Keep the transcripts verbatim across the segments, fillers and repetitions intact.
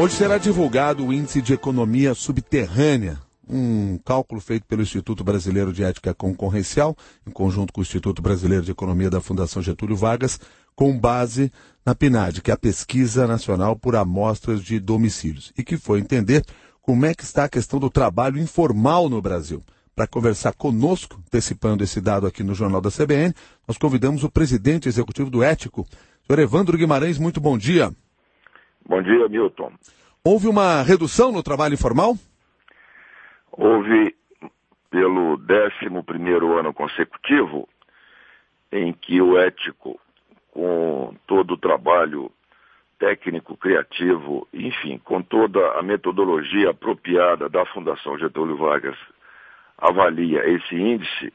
Hoje será divulgado o Índice de Economia Subterrânea, um cálculo feito pelo Instituto Brasileiro de Ética Concorrencial, em conjunto com o Instituto Brasileiro de Economia da Fundação Getúlio Vargas, com base na PNAD, que é a Pesquisa Nacional por Amostras de Domicílios, e que foi entender como é que está a questão do trabalho informal no Brasil. Para conversar conosco, antecipando esse dado aqui no Jornal da C B N, nós convidamos o presidente executivo do Ético, senhor Evandro Guimarães. Muito bom dia. Bom dia, Milton. Houve uma redução no trabalho informal? Houve, pelo décimo primeiro ano consecutivo, em que o Ético, com todo o trabalho técnico, criativo, enfim, com toda a metodologia apropriada da Fundação Getúlio Vargas, avalia esse índice,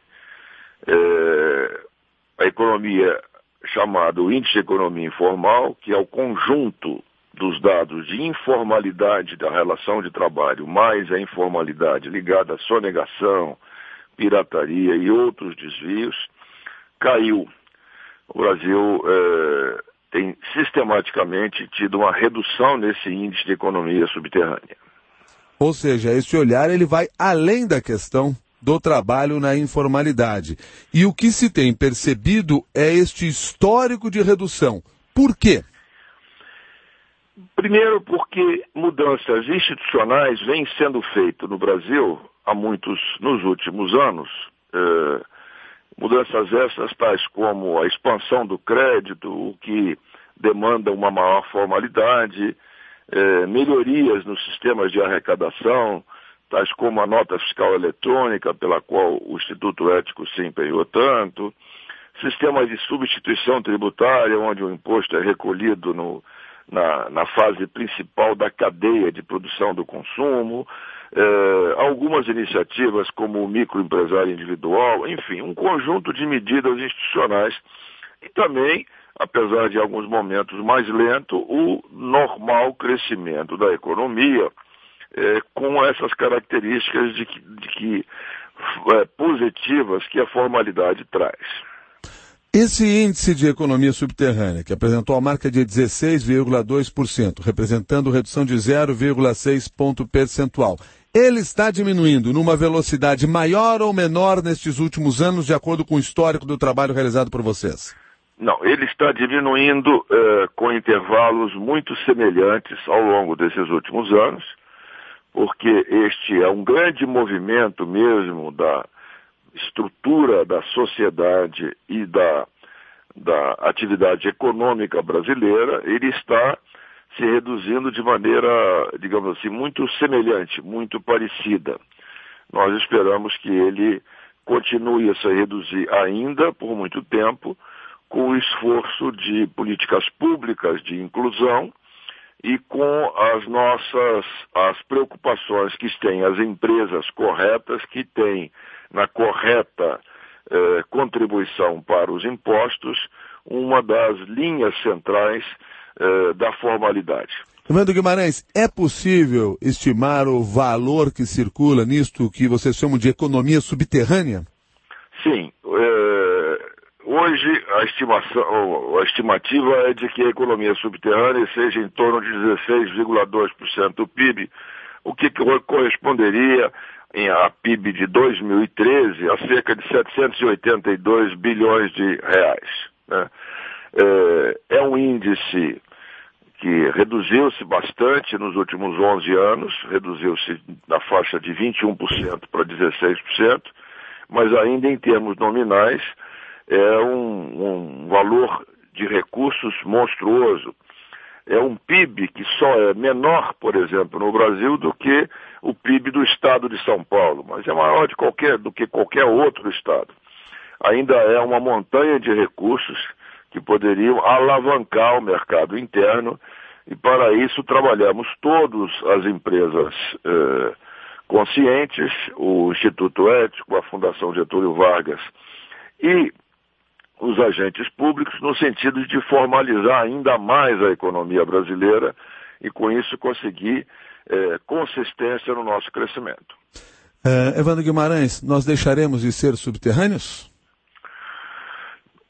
é, a economia chamado Índice de Economia Informal, que é o conjunto dos dados de informalidade da relação de trabalho, mais a informalidade ligada à sonegação, pirataria e outros desvios, caiu. O Brasil é, tem sistematicamente tido uma redução nesse índice de economia subterrânea. Ou seja, esse olhar ele vai além da questão do trabalho na informalidade. E o que se tem percebido é este histórico de redução. Por quê? Primeiro porque mudanças institucionais vêm sendo feitas no Brasil há muitos, nos últimos anos. Eh, mudanças essas tais como a expansão do crédito, o que demanda uma maior formalidade, eh, melhorias nos sistemas de arrecadação, tais como a nota fiscal eletrônica, pela qual o Instituto Ético se empenhou tanto, sistemas de substituição tributária, onde o imposto é recolhido no Na, na fase principal da cadeia de produção do consumo, eh, algumas iniciativas como o microempresário individual, enfim, um conjunto de medidas institucionais e também, apesar de alguns momentos mais lento, o normal crescimento da economia eh, com essas características de que, de que, eh, positivas que a formalidade traz. Esse índice de economia subterrânea, que apresentou a marca de dezesseis vírgula dois por cento, representando redução de zero vírgula seis ponto percentual, ele está diminuindo numa velocidade maior ou menor nestes últimos anos, de acordo com o histórico do trabalho realizado por vocês? Não, ele está diminuindo eh, com intervalos muito semelhantes ao longo desses últimos anos, porque este é um grande movimento mesmo da estrutura da sociedade e da, da atividade econômica brasileira. Ele está se reduzindo de maneira, digamos assim, muito semelhante, muito parecida. Nós esperamos que ele continue a se reduzir ainda por muito tempo, com o esforço de políticas públicas de inclusão e com as nossas as preocupações que têm as empresas corretas, que têm na correta eh, contribuição para os impostos, uma das linhas centrais eh, da formalidade. Evandro Guimarães, é possível estimar o valor que circula nisto que vocês chamam de economia subterrânea? Sim. Eh, hoje a, estimação, a estimativa é de que a economia subterrânea seja em torno de dezesseis vírgula dois por cento do P I B, o que corresponderia em a P I B de dois mil e treze a cerca de setecentos e oitenta e dois bilhões de reais. Né? É, é um índice que reduziu-se bastante nos últimos onze anos, reduziu-se na faixa de vinte e um por cento para dezesseis por cento, mas ainda em termos nominais é um, um valor de recursos monstruoso. É um P I B que só é menor, por exemplo, no Brasil do que o P I B do estado de São Paulo, mas é maior de qualquer, do que qualquer outro estado. Ainda é uma montanha de recursos que poderiam alavancar o mercado interno e para isso trabalhamos todas as empresas eh, conscientes, o Instituto Ético, a Fundação Getúlio Vargas e os agentes públicos, no sentido de formalizar ainda mais a economia brasileira e, com isso, conseguir eh, consistência no nosso crescimento. Uh, Evandro Guimarães, nós deixaremos de ser subterrâneos?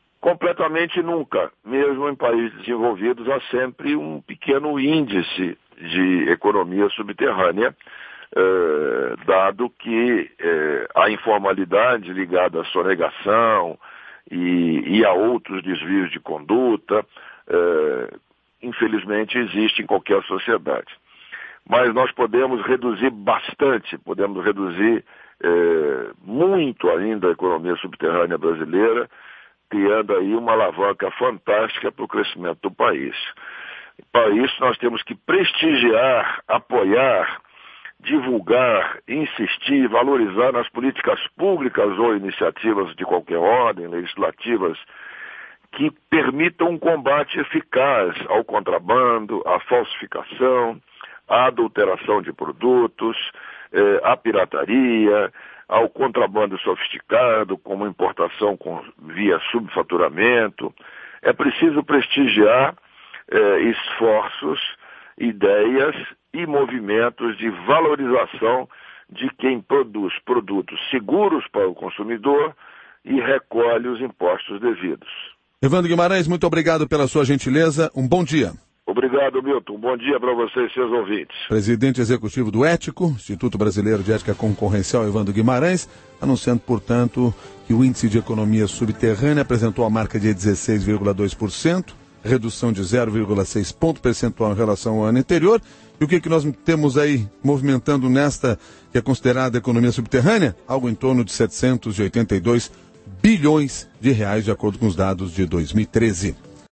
Completamente nunca. Mesmo em países desenvolvidos, há sempre um pequeno índice de economia subterrânea, eh, dado que eh, a informalidade ligada à sonegação e, e a outros desvios de conduta, eh, infelizmente existe em qualquer sociedade. Mas nós podemos reduzir bastante, podemos reduzir eh, muito ainda a economia subterrânea brasileira, criando aí uma alavanca fantástica para o crescimento do país. Para isso nós temos que prestigiar, apoiar, divulgar, insistir, valorizar nas políticas públicas ou iniciativas de qualquer ordem, legislativas, que permitam um combate eficaz ao contrabando, à falsificação, à adulteração de produtos, eh, à pirataria, ao contrabando sofisticado, como importação com, via subfaturamento. É preciso prestigiar eh, esforços, ideias e movimentos de valorização de quem produz produtos seguros para o consumidor e recolhe os impostos devidos. Evandro Guimarães, muito obrigado pela sua gentileza. Um bom dia. Obrigado, Milton. Um bom dia para você e seus ouvintes. Presidente executivo do Ético, Instituto Brasileiro de Ética Concorrencial, Evandro Guimarães, anunciando, portanto, que o índice de economia subterrânea apresentou a marca de dezesseis vírgula dois por cento, redução de zero vírgula seis ponto percentual em relação ao ano anterior. E o que, que nós temos aí movimentando nesta, que é considerada economia subterrânea? Algo em torno de setecentos e oitenta e dois bilhões de reais, de acordo com os dados de dois mil e treze.